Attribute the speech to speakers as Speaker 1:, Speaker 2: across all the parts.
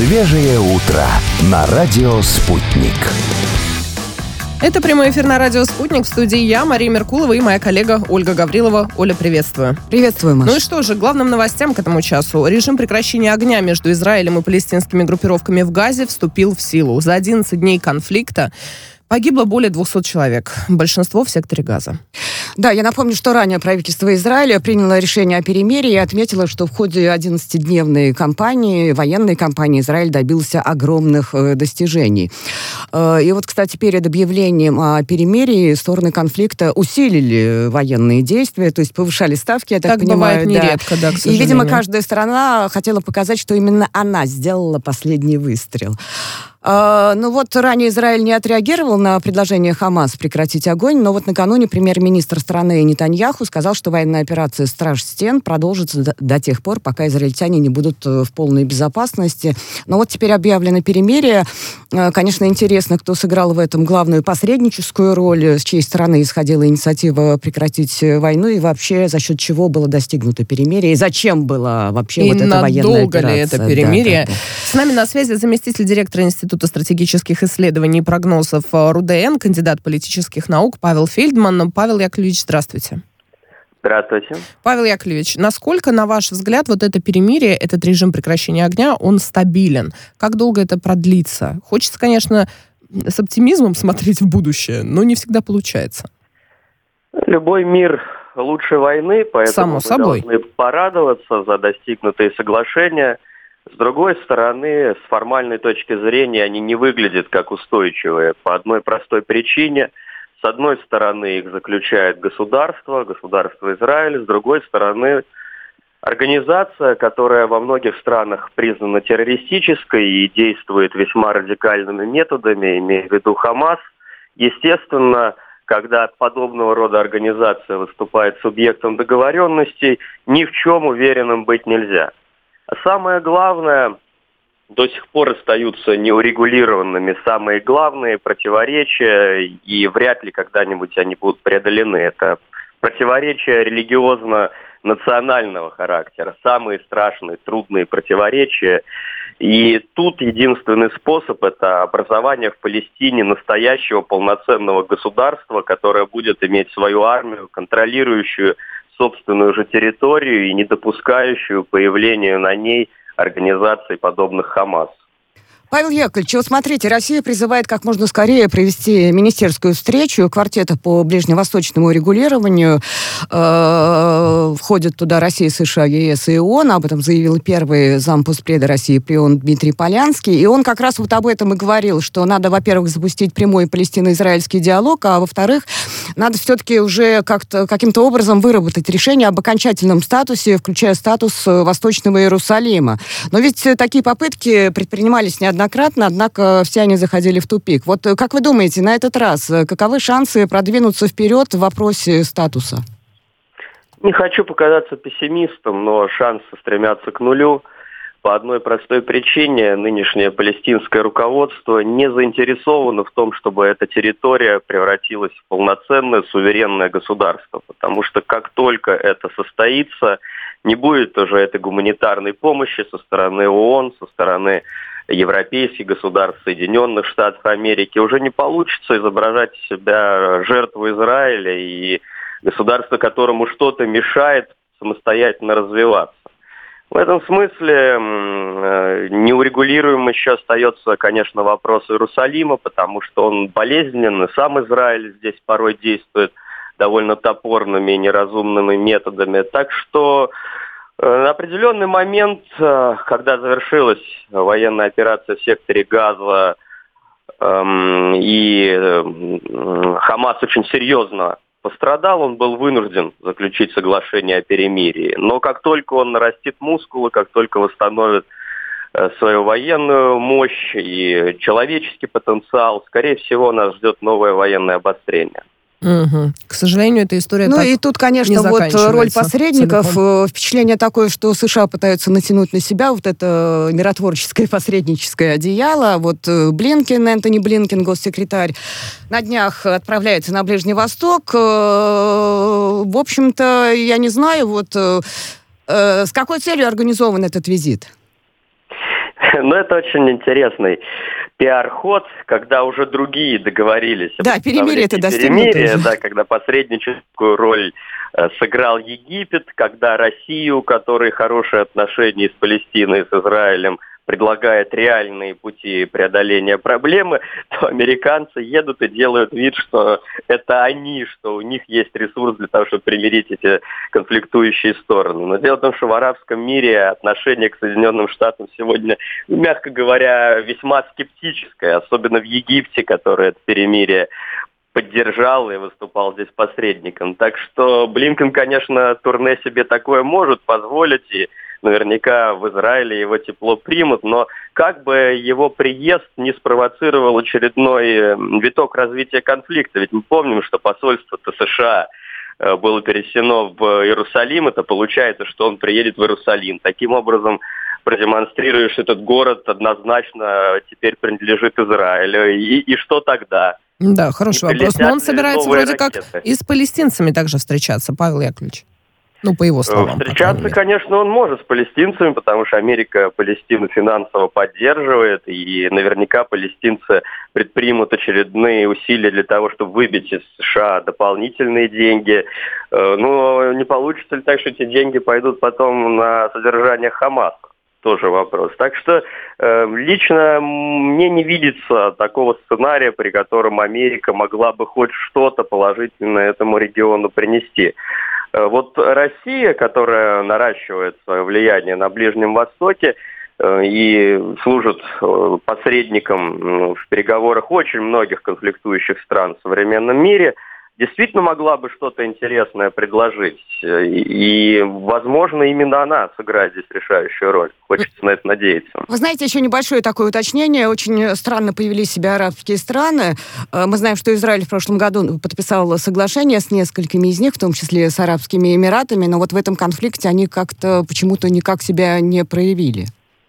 Speaker 1: Свежее утро на радио «Спутник».
Speaker 2: Это прямой эфир на радио «Спутник». В студии я, Мария Меркулова, и моя коллега Ольга Гаврилова. Оля, приветствую.
Speaker 3: Приветствую, Маша.
Speaker 2: Ну и что же, главным новостям к этому часу. Режим прекращения огня между Израилем и палестинскими группировками в Газе вступил в силу. За 11 дней конфликта погибло более 200 человек. Большинство в секторе Газа.
Speaker 3: Да, я напомню, что ранее правительство Израиля приняло решение о перемирии и отметило, что в ходе 11-дневной кампании, военной кампании, Израиль добился огромных достижений. И вот, кстати, перед объявлением о перемирии стороны конфликта усилили военные действия, то есть повышали ставки, я так понимаю.
Speaker 2: Так бывает нередко, да, к сожалению.
Speaker 3: И, видимо, каждая страна хотела показать, что именно она сделала последний выстрел. Ну вот ранее Израиль не отреагировал на предложение Хамас прекратить огонь, но вот накануне премьер-министр страны Нетаньяху сказал, что военная операция «Страж стен» продолжится до тех пор, пока израильтяне не будут в полной безопасности. Но вот теперь объявлено перемирие. Конечно, интересно, кто сыграл в этом главную посредническую роль, с чьей стороны исходила инициатива прекратить войну и вообще за счет чего было достигнуто перемирие, и зачем была вообще вот эта военная операция. И надолго ли это перемирие?
Speaker 2: Да. С нами на связи заместитель директора Института стратегических исследований и прогнозов РУДН, кандидат политических наук Павел Фельдман. Павел Яковлевич, здравствуйте.
Speaker 4: Здравствуйте.
Speaker 2: Павел Яковлевич, насколько, на ваш взгляд, вот это перемирие, этот режим прекращения огня, он стабилен? Как долго это продлится? Хочется, конечно, с оптимизмом смотреть в будущее, но не всегда получается.
Speaker 4: Любой мир лучше войны, поэтому мы должны порадоваться за достигнутые соглашения. С другой стороны, с формальной точки зрения, они не выглядят как устойчивые по одной простой причине. С одной стороны, их заключает государство Израиль, с другой стороны, организация, которая во многих странах признана террористической и действует весьма радикальными методами, имея в виду Хамас. Естественно, когда подобного рода организация выступает субъектом договоренностей, ни в чем уверенным быть нельзя. А самое главное, до сих пор остаются неурегулированными самые главные противоречия, и вряд ли когда-нибудь они будут преодолены. Это противоречия религиозно-национального характера, самые страшные, трудные противоречия. И тут единственный способ – это образование в Палестине настоящего полноценного государства, которое будет иметь свою армию, контролирующую собственную же территорию и не допускающую появления на ней организаций, подобных Хамас.
Speaker 3: Павел Яковлевич, вот смотрите, Россия призывает как можно скорее провести министерскую встречу квартета по ближневосточному регулированию. Входят туда Россия, США, ЕС и ООН. Об этом заявил первый зампоследа России при ООН Дмитрий Полянский. И он как раз вот об этом и говорил, что надо, во-первых, запустить прямой палестино-израильский диалог, а во-вторых, надо все-таки уже каким-то образом выработать решение об окончательном статусе, включая статус Восточного Иерусалима. Но ведь такие попытки предпринимались неоднократно, однако все они заходили в тупик. Вот как вы думаете, на этот раз каковы шансы продвинуться вперед в вопросе статуса?
Speaker 4: Не хочу показаться пессимистом, но шансы стремятся к нулю. По одной простой причине: нынешнее палестинское руководство не заинтересовано в том, чтобы эта территория превратилась в полноценное суверенное государство. Потому что как только это состоится, не будет уже этой гуманитарной помощи со стороны ООН, со стороны европейских государств, Соединенных Штатов Америки. Уже не получится изображать из себя жертву Израиля и государство, которому что-то мешает самостоятельно развиваться. В этом смысле неурегулируемым еще остается, конечно, вопрос Иерусалима, потому что он болезненный. Сам Израиль здесь порой действует довольно топорными и неразумными методами. Так что на определенный момент, когда завершилась военная операция в секторе Газа, и Хамас очень серьезно пострадал, он был вынужден заключить соглашение о перемирии. Но как только он нарастит мускулы, как только восстановит свою военную мощь и человеческий потенциал, скорее всего, нас ждет новое военное обострение.
Speaker 2: Угу. К сожалению, эта история
Speaker 3: так и тут, конечно, вот роль посредников. Целиком. Впечатление такое, что США пытаются натянуть на себя вот это миротворческое посредническое одеяло. Вот Энтони Блинкен, госсекретарь, на днях отправляется на Ближний Восток. В общем-то, я не знаю, с какой целью организован этот визит?
Speaker 4: Ну, это очень интересный пиар-ход, когда уже другие договорились.
Speaker 3: Да, перемирие-то достигнуто.
Speaker 4: Да, когда посредническую роль сыграл Египет, когда Россия, у которой хорошие отношения с Палестиной, с Израилем, предлагает реальные пути преодоления проблемы, то американцы едут и делают вид, что это они, что у них есть ресурс для того, чтобы примирить эти конфликтующие стороны. Но дело в том, что в арабском мире отношение к Соединенным Штатам сегодня, мягко говоря, весьма скептическое, особенно в Египте, который это перемирие поддержал и выступал здесь посредником. Так что Блинкен, конечно, турне себе такое может позволить, и наверняка в Израиле его тепло примут, но как бы его приезд не спровоцировал очередной виток развития конфликта. Ведь мы помним, что посольство-то США было перенесено в Иерусалим, это получается, что он приедет в Иерусалим. Таким образом, продемонстрируешь, что этот город однозначно теперь принадлежит Израилю. И что тогда?
Speaker 2: Да, хороший вопрос. Но он собирается вроде ракеты как и с палестинцами также встречаться, Павел Яковлевич. Ну, по его словам.
Speaker 4: Встречаться, конечно, он может с палестинцами, потому что Америка Палестину финансово поддерживает, и наверняка палестинцы предпримут очередные усилия для того, чтобы выбить из США дополнительные деньги. Но не получится ли так, что эти деньги пойдут потом на содержание Хамаса? Тоже вопрос. Так что лично мне не видится такого сценария, при котором Америка могла бы хоть что-то положительное этому региону принести. Вот Россия, которая наращивает свое влияние на Ближнем Востоке и служит посредником в переговорах очень многих конфликтующих стран в современном мире, действительно могла бы что-то интересное предложить. И, возможно, именно она сыграет здесь решающую роль. Хочется на это надеяться.
Speaker 3: Вы знаете, еще небольшое такое уточнение. Очень странно повели себя арабские страны. Мы знаем, что Израиль в прошлом году подписал соглашение с несколькими из них, в том числе с Арабскими Эмиратами, но вот в этом конфликте они как-то почему-то никак себя не проявили.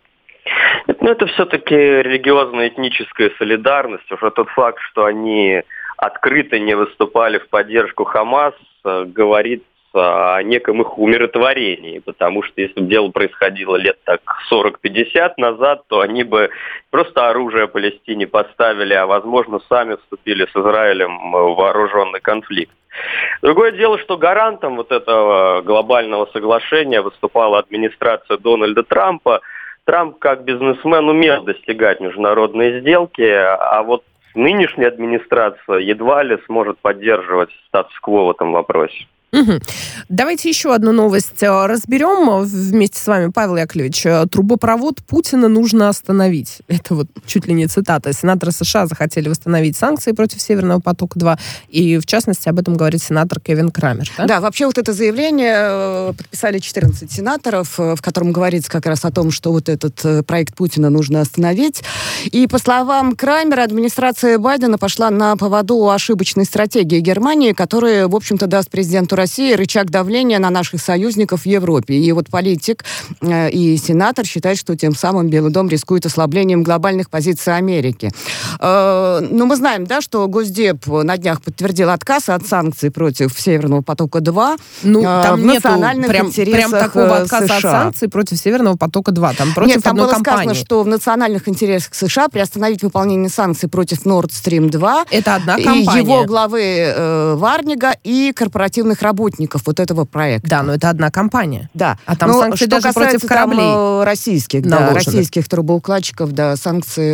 Speaker 4: Ну, это все-таки религиозно-этническая солидарность. Уже тот факт, что они открыто не выступали в поддержку Хамас, говорит о неком их умиротворении, потому что если бы дело происходило лет так 40-50 назад, то они бы просто оружие Палестине поставили, а возможно сами вступили с Израилем в вооруженный конфликт. Другое дело, что гарантом вот этого глобального соглашения выступала администрация Дональда Трампа. Трамп как бизнесмен умел достигать международные сделки, а вот нынешняя администрация едва ли сможет поддерживать статус-кво в этом вопросе.
Speaker 2: Угу. Давайте еще одну новость разберем вместе с вами, Павел Яковлевич. Трубопровод Путина нужно остановить. Это вот чуть ли не цитата. Сенаторы США захотели восстановить санкции против Северного потока-2. И, в частности, об этом говорит сенатор Кевин Крамер. Да?
Speaker 3: Да, вообще вот это заявление подписали 14 сенаторов, в котором говорится как раз о том, что вот этот проект Путина нужно остановить. И, по словам Крамера, администрация Байдена пошла на поводу у ошибочной стратегии Германии, которая, в общем-то, даст президенту России рычаг давления на наших союзников в Европе. И вот политик и сенатор считают, что тем самым Белый дом рискует ослаблением глобальных позиций Америки. Но мы знаем, да, что Госдеп на днях подтвердил отказ от санкций против Северного потока-2.
Speaker 2: Ну, там
Speaker 3: в национальных интересах
Speaker 2: прям такого отказа
Speaker 3: США.
Speaker 2: от санкций против Северного потока-2. Там против
Speaker 3: Нет, там
Speaker 2: одной
Speaker 3: было
Speaker 2: компании.
Speaker 3: сказано, что в национальных интересах США приостановить выполнение санкций против Nord Stream 2.
Speaker 2: Это одна
Speaker 3: и
Speaker 2: компания.
Speaker 3: его главы Варнига и корпоративных работников вот этого проекта.
Speaker 2: Да, но это одна компания.
Speaker 3: Да.
Speaker 2: А там санкции даже против кораблей.
Speaker 3: Там российских трубоукладчиков, да, санкции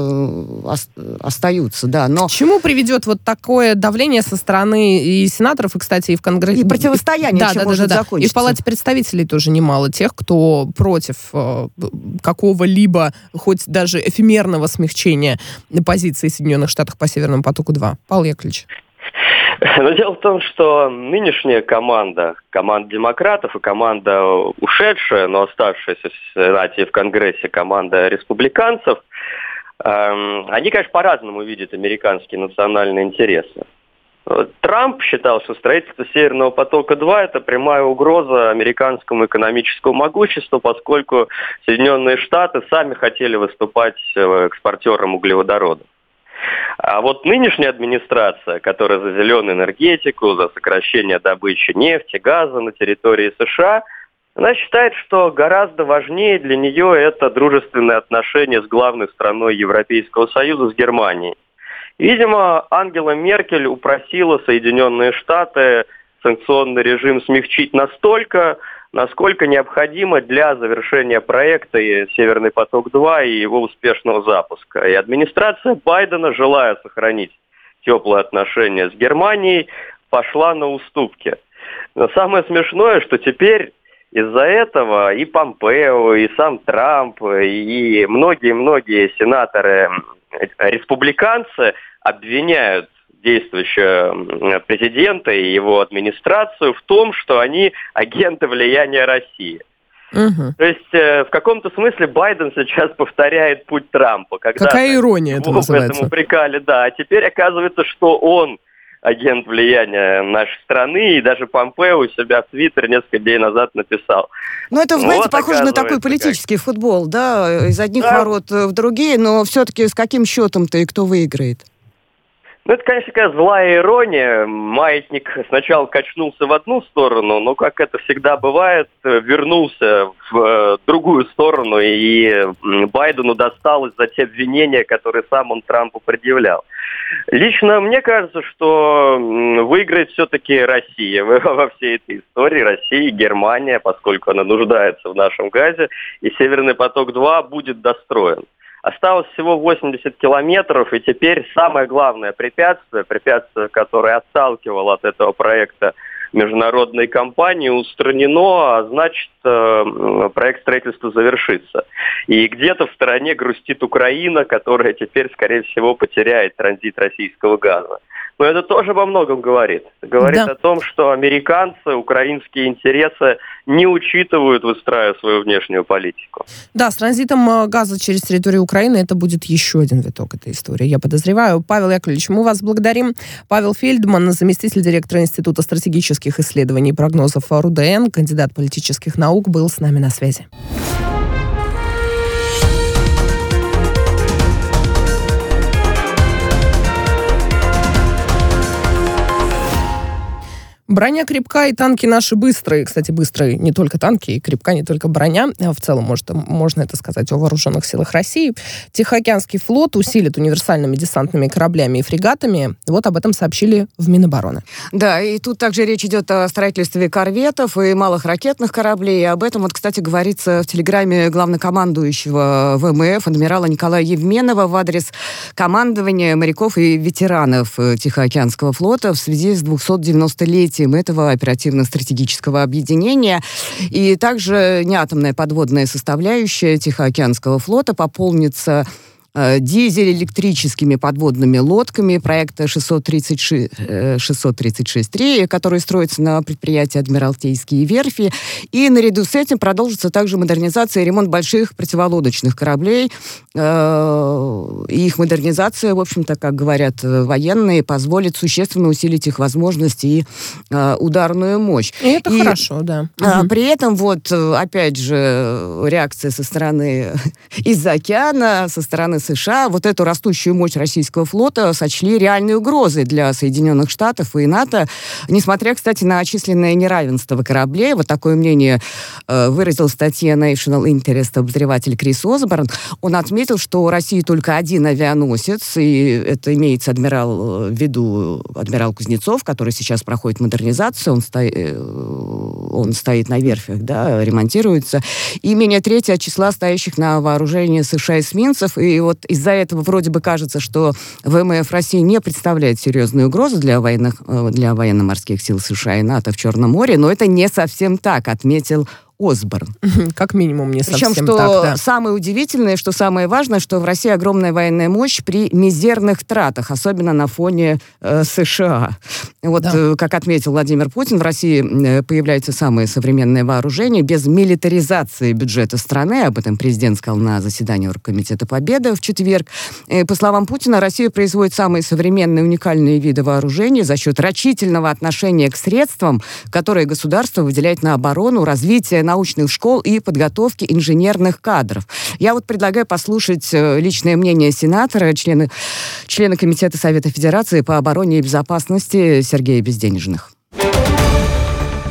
Speaker 3: остаются, да. Но...
Speaker 2: К чему приведет вот такое давление со стороны и сенаторов, и, кстати, и в Конгрессе?
Speaker 3: И противостояние, чем может закончиться.
Speaker 2: И в Палате представителей тоже немало тех, кто против какого-либо, хоть даже эфемерного смягчения позиции Соединенных Штатов по Северному потоку-2. Павел Яковлевич.
Speaker 4: Но дело в том, что нынешняя команда демократов и команда ушедшая, но оставшаяся в Сенате и в Конгрессе команда республиканцев, они, конечно, по-разному видят американские национальные интересы. Трамп считал, что строительство Северного потока-2 – это прямая угроза американскому экономическому могуществу, поскольку Соединенные Штаты сами хотели выступать экспортером углеводородов. А вот нынешняя администрация, которая за зеленую энергетику, за сокращение добычи нефти, газа на территории США, Она считает, что гораздо важнее для нее это дружественные отношения с главной страной Европейского Союза, с Германией. Видимо, Ангела Меркель упросила Соединенные Штаты санкционный режим смягчить настолько, насколько необходимо для завершения проекта «Северный поток-2» и его успешного запуска. И администрация Байдена, желая сохранить теплые отношения с Германией, пошла на уступки. Но самое смешное, что теперь из-за этого и Помпео, и сам Трамп, и многие-многие сенаторы-республиканцы обвиняют действующего президента и его администрацию в том, что они агенты влияния России. Угу. То есть в каком-то смысле Байден сейчас повторяет путь Трампа.
Speaker 2: Какая ирония это называется.
Speaker 4: Этому упрекали, да. А теперь оказывается, что он агент влияния нашей страны, и даже Помпео у себя в Твиттере несколько дней назад написал.
Speaker 3: Ну, это, знаете, похоже на такой политический футбол, да, из одних ворот в другие, но все-таки с каким счетом-то и кто выиграет?
Speaker 4: Ну, это, конечно, такая злая ирония. Маятник сначала качнулся в одну сторону, но, как это всегда бывает, вернулся в другую сторону, и Байдену досталось за те обвинения, которые сам он Трампу предъявлял. Лично мне кажется, что выиграет все-таки Россия во всей этой истории. Россия и Германия, поскольку она нуждается в нашем газе, и «Северный поток-2» будет достроен. Осталось всего 80 километров, и теперь самое главное препятствие, которое отталкивало от этого проекта международные компании, устранено, а значит, проект строительства завершится. И где-то в стороне грустит Украина, которая теперь, скорее всего, потеряет транзит российского газа. Но это тоже во многом говорит. Говорит о том, что американцы украинские интересы не учитывают, выстраивая свою внешнюю политику.
Speaker 2: Да, с транзитом газа через территорию Украины это будет еще один виток этой истории, я подозреваю. Павел Яковлевич, мы вас благодарим. Павел Фельдман, заместитель директора Института стратегических исследований и прогнозов РУДН, кандидат политических наук, был с нами на связи. Броня крепка, и танки наши быстрые. Кстати, быстрые не только танки, и крепка не только броня. В целом, можно это сказать о вооруженных силах России. Тихоокеанский флот усилит универсальными десантными кораблями и фрегатами. Вот об этом сообщили в Минобороны.
Speaker 3: Да, и тут также речь идет о строительстве корветов и малых ракетных кораблей. И об этом, кстати, говорится в телеграмме главнокомандующего ВМФ адмирала Николая Евменова в адрес командования моряков и ветеранов Тихоокеанского флота в связи с 290-летием этого оперативно-стратегического объединения. И также неатомная подводная составляющая Тихоокеанского флота пополнится дизель-электрическими подводными лодками проекта 636-3, который строится на предприятии Адмиралтейские верфи. И наряду с этим продолжится также модернизация и ремонт больших противолодочных кораблей. И их модернизация, в общем-то, как говорят военные, позволит существенно усилить их возможности и ударную мощь.
Speaker 2: И это хорошо, да.
Speaker 3: При этом, опять же, реакция со стороны из-за океана, со стороны США, вот эту растущую мощь российского флота сочли реальной угрозой для Соединенных Штатов и НАТО, несмотря, кстати, на численное неравенство кораблей. Вот такое мнение выразил в статье National Interest обозреватель Крис Осборн. Он отметил, что у России только один авианосец, и это имеется в виду адмирал Кузнецов, который сейчас проходит модернизацию, он стоит на верфях, да, ремонтируется, и менее трети от числа стоящих на вооружении США эсминцев, и вот из-за этого вроде бы кажется, что ВМФ России не представляет серьезной угрозы для военно-морских сил США и НАТО в Черном море, но это не совсем так, отметил Осборн.
Speaker 2: Как минимум не совсем
Speaker 3: Причем,
Speaker 2: так, да.
Speaker 3: Самое удивительное, что самое важное, что в России огромная военная мощь при мизерных тратах, особенно на фоне США. Как отметил Владимир Путин, в России появляется самое современное вооружение без милитаризации бюджета страны. Об этом президент сказал на заседании Оргкомитета Победы в четверг. По словам Путина, Россия производит самые современные уникальные виды вооружения за счет рачительного отношения к средствам, которые государство выделяет на оборону, развитие научных школ и подготовки инженерных кадров. Я предлагаю послушать личное мнение сенатора, члена Комитета Совета Федерации по обороне и безопасности Сергея Безденежных.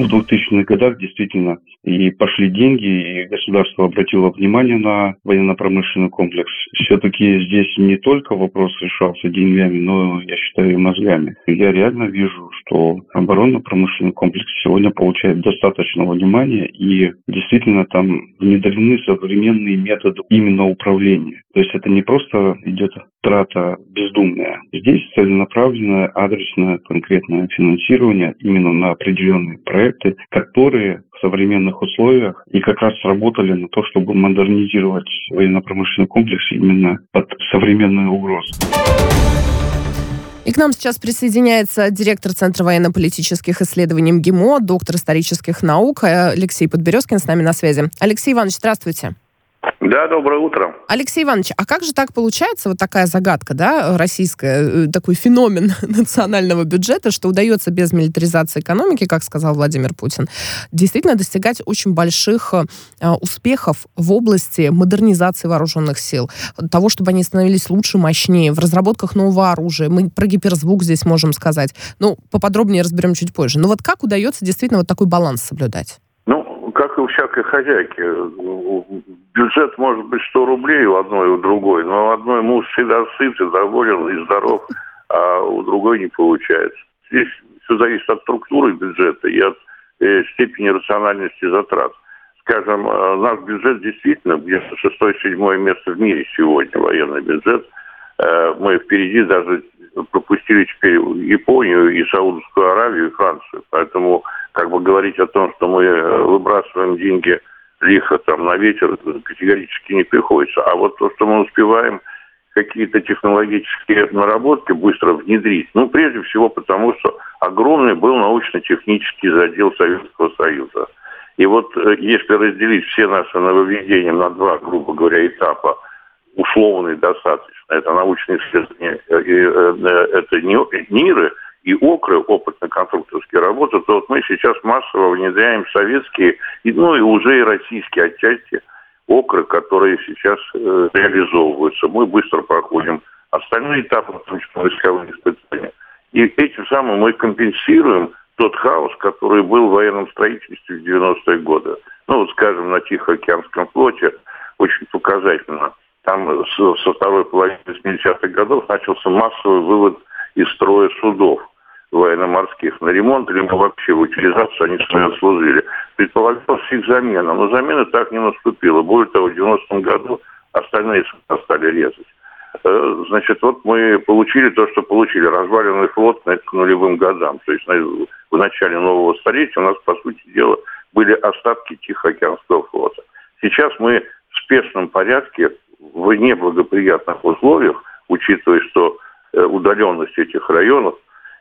Speaker 5: в 2000-х годах действительно и пошли деньги, и государство обратило внимание на военно-промышленный комплекс. Все-таки здесь не только вопрос решался деньгами, но, я считаю, и мозгами. Я реально вижу, что оборонно-промышленный комплекс сегодня получает достаточно внимания, и действительно там внедрены современные методы именно управления. То есть это не просто идет трата бездумная. Здесь целенаправленное, адресное, конкретное финансирование именно на определенные проекты, которые в современных условиях и как раз сработали на то, чтобы модернизировать военно-промышленный комплекс именно под современные угрозы.
Speaker 2: И к нам сейчас присоединяется директор Центра военно-политических исследований МГИМО, доктор исторических наук Алексей Подберезкин с нами на связи. Алексей Иванович, здравствуйте.
Speaker 6: Да, доброе утро.
Speaker 2: Алексей Иванович, а как же так получается, вот такая загадка, да, российская, такой феномен национального бюджета, что удается без милитаризации экономики, как сказал Владимир Путин, действительно достигать очень больших успехов в области модернизации вооруженных сил, того, чтобы они становились лучше, мощнее, в разработках нового оружия. Мы про гиперзвук здесь можем сказать. Ну, поподробнее разберем чуть позже. Но вот как удается действительно вот такой баланс соблюдать?
Speaker 6: Как и у всякой хозяйки. Бюджет может быть 100 рублей у одной и у другой, но одной муж всегда сыт и доволен и здоров, а у другой не получается. Здесь все зависит от структуры бюджета и от степени рациональности затрат. Скажем, наш бюджет действительно где-то 6-7 место в мире сегодня, военный бюджет. Мы впереди даже пропустили теперь Японию и Саудовскую Аравию и Францию. Поэтому говорить о том, что мы выбрасываем деньги лихо там на ветер, категорически не приходится. А вот то, что мы успеваем какие-то технологические наработки быстро внедрить, прежде всего потому, что огромный был научно-технический задел Советского Союза. И вот если разделить все наши нововведения на два, грубо говоря, этапа, условные достаточно, это научные исследования, это НИРы и ОКРы, опытно-конструкторские работы, то вот мы сейчас массово внедряем советские, и уже и российские отчасти ОКРы, которые сейчас реализовываются. Мы быстро проходим остальные этапы, в том числе войсковые испытания. И этим самым мы компенсируем тот хаос, который был в военном строительстве в 90-е годы. Скажем, на Тихоокеанском флоте очень показательно. Там со второй половины 70-х годов начался массовый вывод из строя судов военно-морских на ремонт, либо вообще в утилизацию они свои служили. Предполагалась их замена, но замена так не наступила. Более того, в 90-м году остальные суда стали резать. Значит, вот мы получили то, что получили. Разваленный флот к нулевым годам. То есть в начале нового столетия у нас, по сути дела, были остатки Тихоокеанского флота. Сейчас мы в спешном порядке в неблагоприятных условиях, учитывая, что удаленность этих районов,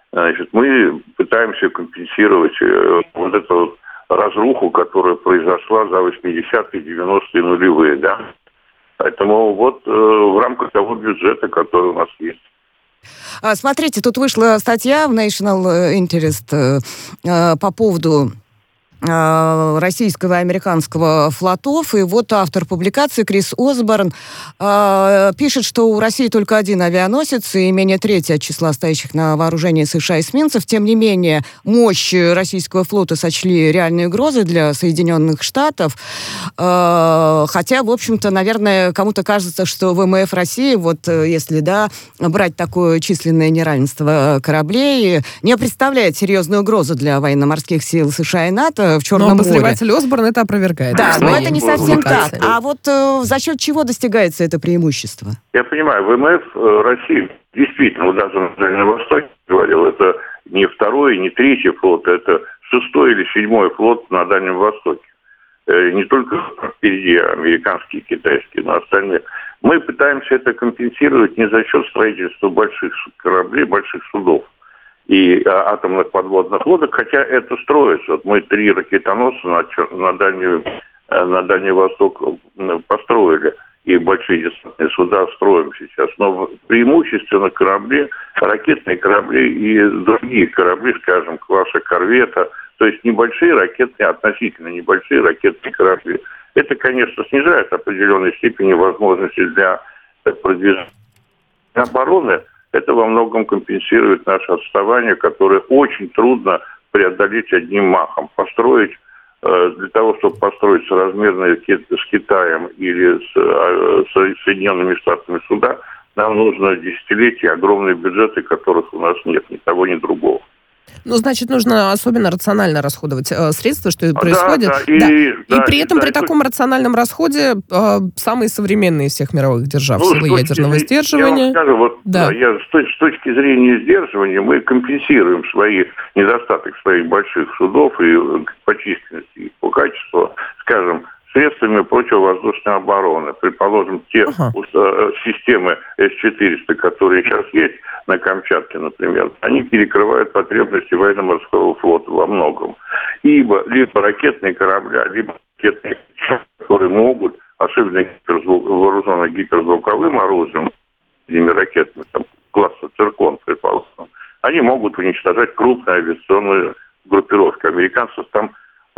Speaker 6: мы пытаемся компенсировать вот эту разруху, которая произошла за 80-е, 90-е нулевые, да. Поэтому вот в рамках того бюджета, который у нас есть.
Speaker 3: Смотрите, тут вышла статья в National Interest по поводу российского и американского флотов. И вот автор публикации Крис Осборн пишет, что у России только один авианосец и менее трети от числа стоящих на вооружении США эсминцев. Тем не менее, мощь российского флота сочли реальной угрозой для Соединенных Штатов. Хотя, в общем-то, наверное, кому-то кажется, что ВМФ России, вот если, брать такое численное неравенство кораблей, не представляет серьезную угрозу для военно-морских сил США и НАТО в Черном море.
Speaker 2: Но обозреватель Осборн это опровергает.
Speaker 3: Да, но это не совсем так. А вот за счет чего достигается это преимущество?
Speaker 6: Я понимаю, ВМФ России действительно, даже на Дальнем Востоке говорил, это не второй, не третий флот, это 6-й или 7-й флот на Дальнем Востоке. Не только впереди американские, китайские, но остальные. Мы пытаемся это компенсировать не за счет строительства больших кораблей, больших судов и атомных подводных лодок, хотя это строится. Вот мы 3 ракетоносца на Дальний Восток построили, и большие десантные суда строим сейчас. Но преимущественно корабли, ракетные корабли и другие корабли, скажем, класса корвета, то есть небольшие ракетные, относительно небольшие ракетные корабли. Это, конечно, снижает в определенной степени возможности для продвижения обороны. Это во многом компенсирует наше отставание, которое очень трудно преодолеть одним махом. Построить, для того, чтобы построить соразмерные с Китаем или с Соединенными Штатами суда, нам нужно десятилетия, огромные бюджеты, которых у нас нет, ни того, ни другого.
Speaker 2: Ну, значит, нужно особенно рационально расходовать средства, что и происходит. И при этом при таком рациональном расходе самые современные из всех мировых держав силы ядерного сдерживания.
Speaker 6: Я вам скажу, с точки зрения сдерживания мы компенсируем свои недостатки своих больших судов и по численности, и по качеству, скажем, средствами противовоздушной обороны. Предположим, те системы С-400, которые сейчас есть на Камчатке, например, они перекрывают потребности военно-морского флота во многом. Либо ракетные корабли, либо ракетные, которые могут, особенно вооруженные гиперзвуковым оружием, этими ракетами, там, класса «Циркон», предположим, они могут уничтожать крупные авиационные группировки. Американцев там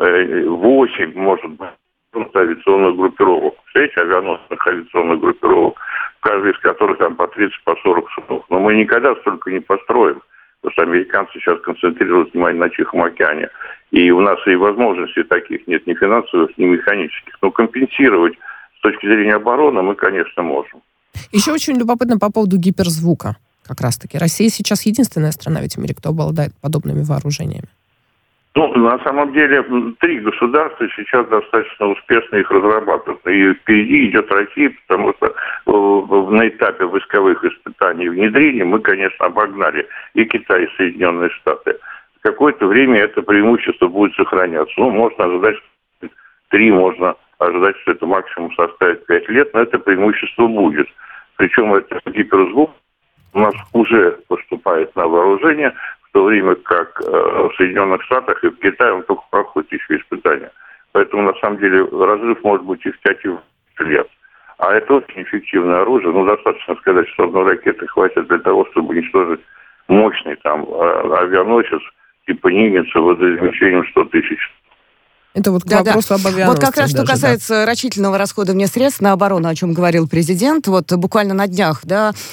Speaker 6: 8, может быть, авиационных группировок. Представляете, авианосных авиационных группировок, каждый из которых там по 30, по 40 судов. Но мы никогда столько не построим, потому что американцы сейчас концентрируют внимание на Тихом океане. И у нас и возможностей таких нет, ни финансовых, ни механических. Но компенсировать с точки зрения обороны мы, конечно, можем.
Speaker 2: Еще очень любопытно по поводу гиперзвука. Как раз-таки. Россия сейчас единственная страна ведь в мире, кто обладает подобными вооружениями.
Speaker 6: Ну, на самом деле, 3 государства сейчас достаточно успешно их разрабатывают. И впереди идет Россия, потому что на этапе войсковых испытаний и внедрения мы, конечно, обогнали и Китай, и Соединенные Штаты. В какое-то время это преимущество будет сохраняться. Ну, можно ожидать, что 3, можно ожидать, что это максимум составит 5 лет, но это преимущество будет. Причем это гиперзвук у нас уже поступает на вооружение, в то время как в Соединенных Штатах и в Китае он только проходит еще испытания. Поэтому, на самом деле, разрыв может быть и в 5 лет. А это очень эффективное оружие. Ну, достаточно сказать, что одной ракеты хватит для того, чтобы уничтожить мощный там авианосец типа Ниmitz водоизмещением 100 тысяч.
Speaker 2: Это вот к вопросу об авианосцах.
Speaker 3: Вот как раз что касается рачительного расходования средств на оборону, о чем говорил президент, вот буквально на днях,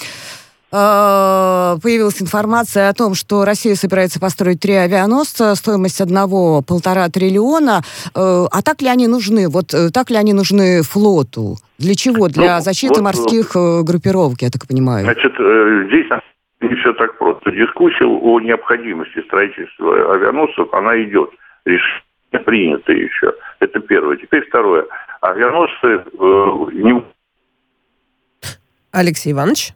Speaker 3: появилась информация о том, что Россия собирается построить 3 авианосца, стоимость одного 1,5 триллиона. А так ли они нужны? Вот так ли они нужны флоту? Для чего? Для защиты морских группировок, я так понимаю.
Speaker 6: Значит, здесь не все так просто. Дискуссия о необходимости строительства авианосцев, она идет. Решение принято еще. Это первое. Теперь второе. Авианосцы
Speaker 2: Алексей Иванович?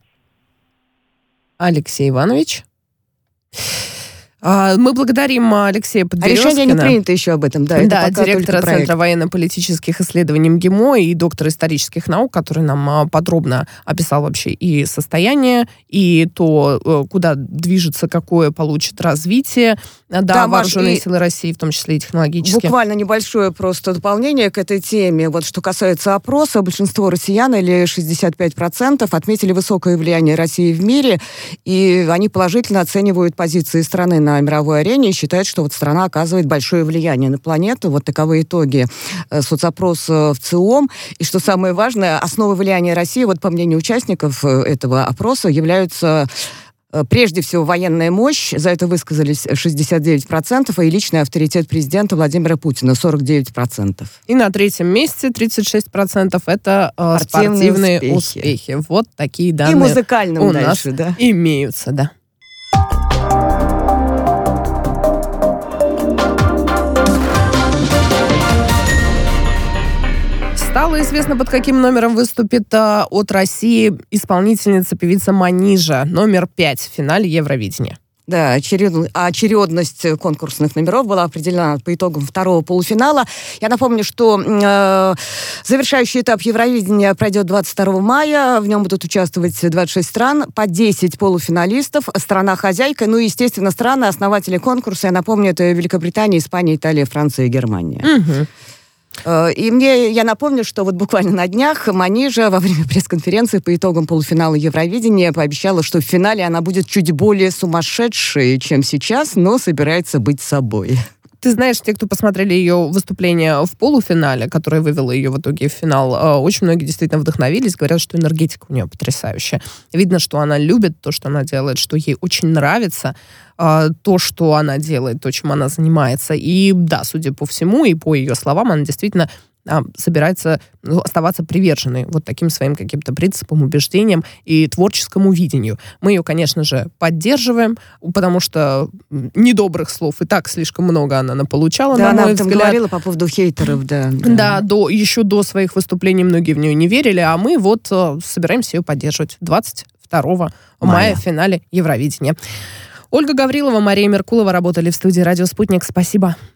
Speaker 2: Мы благодарим Алексея Подберезкина.
Speaker 3: Решение не принято еще об этом,
Speaker 2: директора Центра военно-политических исследований МГИМО и доктора исторических наук, который нам подробно описал вообще и состояние, и то, куда движется, какое получит развитие вооруженные силы России, в том числе и технологические.
Speaker 3: Буквально небольшое просто дополнение к этой теме. Вот что касается опроса, большинство россиян, или 65%, отметили высокое влияние России в мире, и они положительно оценивают позиции страны на мировой арене и считают, что вот страна оказывает большое влияние на планету. Вот таковы итоги соцопроса в ЦИОМ. И что самое важное, основой влияния России, вот по мнению участников этого опроса, являются прежде всего военная мощь, за это высказались 69%, и личный авторитет президента Владимира Путина 49%.
Speaker 2: И на 3-м месте 36% это спортивные успехи. Вот такие данные
Speaker 3: и музыкальным
Speaker 2: у нас имеются, Стало известно, под каким номером выступит от России исполнительница-певица Манижа, номер 5 в финале Евровидения.
Speaker 3: Да, очередность конкурсных номеров была определена по итогам 2-го полуфинала. Я напомню, что завершающий этап Евровидения пройдет 22 мая. В нем будут участвовать 26 стран, по 10 полуфиналистов. Страна-хозяйка, ну и, естественно, страны-основатели конкурса. Я напомню, это Великобритания, Испания, Италия, Франция и Германия.
Speaker 2: Угу.
Speaker 3: И я напомню, что вот буквально на днях Манижа во время пресс-конференции по итогам полуфинала Евровидения пообещала, что в финале она будет чуть более сумасшедшей, чем сейчас, но собирается быть собой.
Speaker 2: Ты знаешь, те, кто посмотрели ее выступление в полуфинале, которое вывело ее в итоге в финал, очень многие действительно вдохновились, говорят, что энергетика у нее потрясающая. Видно, что она любит то, что она делает, что ей очень нравится то, что она делает, то, чем она занимается. И да, судя по всему, и по ее словам, она действительно собирается оставаться приверженной вот таким своим каким-то принципам, убеждениям и творческому видению. Мы ее, конечно же, поддерживаем, потому что недобрых слов и так слишком много она наполучала,
Speaker 3: да,
Speaker 2: на мой
Speaker 3: она там говорила по поводу хейтеров, да.
Speaker 2: Да, еще до своих выступлений многие в нее не верили, а мы вот собираемся ее поддерживать 22 мая в финале Евровидения. Ольга Гаврилова, Мария Меркулова работали в студии «Радио Спутник». Спасибо.